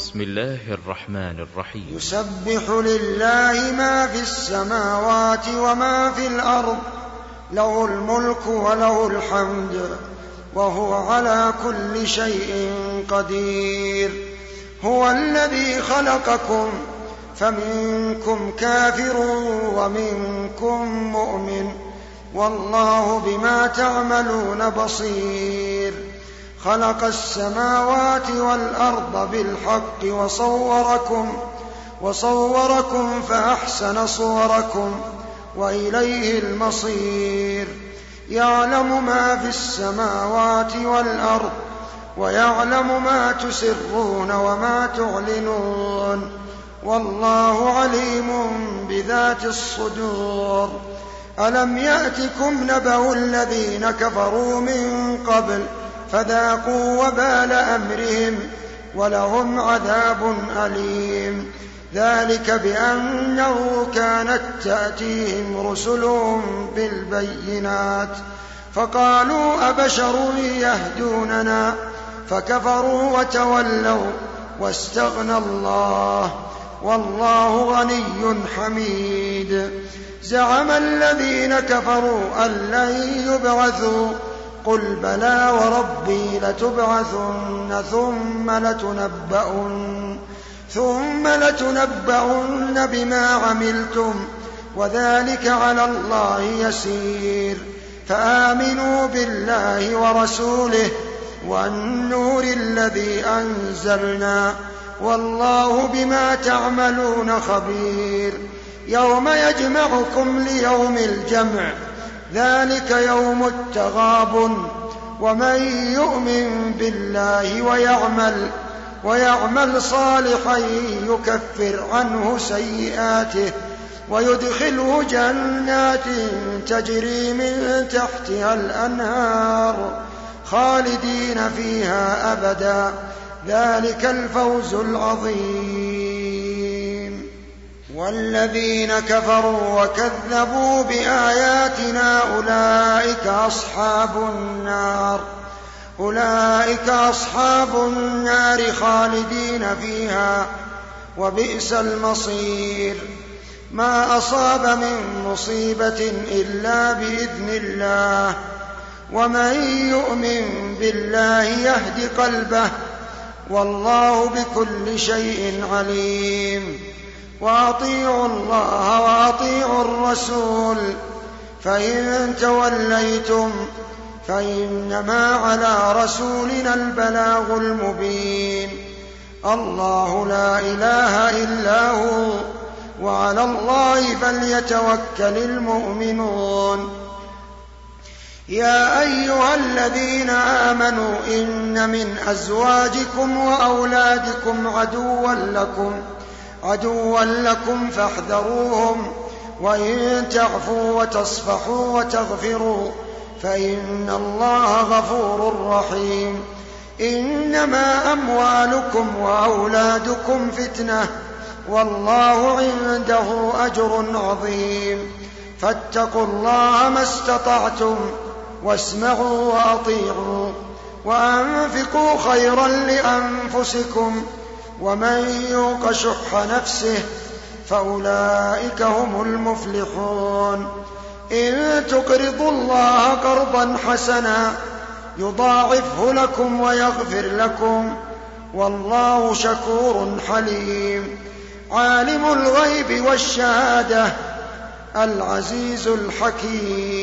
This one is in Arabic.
بسم الله الرحمن الرحيم. يسبح لله ما في السماوات وما في الأرض، له الملك وله الحمد وهو على كل شيء قدير. هو الذي خلقكم فمنكم كافر ومنكم مؤمن، والله بما تعملون بصير. خلق السماوات والأرض بالحق وصوركم فأحسن صوركم وإليه المصير. يعلم ما في السماوات والأرض ويعلم ما تسرون وما تعلنون، والله عليم بذات الصدور. ألم يأتكم نبأ الذين كفروا من قبل فذاقوا وبال أمرهم ولهم عذاب أليم. ذلك بأنه كانت تأتيهم رسلهم بالبينات فقالوا أبشر يهدوننا فكفروا وتولوا واستغنى الله، والله غني حميد. زعم الذين كفروا أن لن يبعثوا، قل بلى وربي لتبعثن ثم لتنبؤن بما عملتم وذلك على الله يسير. فآمنوا بالله ورسوله والنور الذي أنزلنا، والله بما تعملون خبير. يوم يجمعكم ليوم الجمع، ذلك يوم التغابن. ومن يؤمن بالله ويعمل صالحا يكفر عنه سيئاته ويدخله جنات تجري من تحتها الأنهار خالدين فيها أبدا، ذلك الفوز العظيم. والذين كفروا وكذبوا بآياتنا أولئك أصحاب النار خالدين فيها وبئس المصير. ما أصاب من مصيبة إلا بإذن الله، ومن يؤمن بالله يهد قلبه، والله بكل شيء عليم. وأطيعوا الله وأطيعوا الرسول، فإن توليتم فإنما على رسولنا البلاغ المبين. الله لا إله إلا هو، وعلى الله فليتوكل المؤمنون. يا أيها الذين آمنوا إن من أزواجكم وأولادكم عدوا لكم فاحذروهم، وإن تعفوا وتصفحوا وتغفروا فإن الله غفور رحيم. إنما أموالكم وأولادكم فتنة، والله عنده أجر عظيم. فاتقوا الله ما استطعتم، واسمعوا وأطيعوا، وأنفقوا خيرا لأنفسكم، ومن يوق شح نفسه فأولئك هم المفلحون. إن تقرضوا الله قرضا حسنا يضاعفه لكم ويغفر لكم، والله شكور حليم. عالم الغيب والشهادة العزيز الحكيم.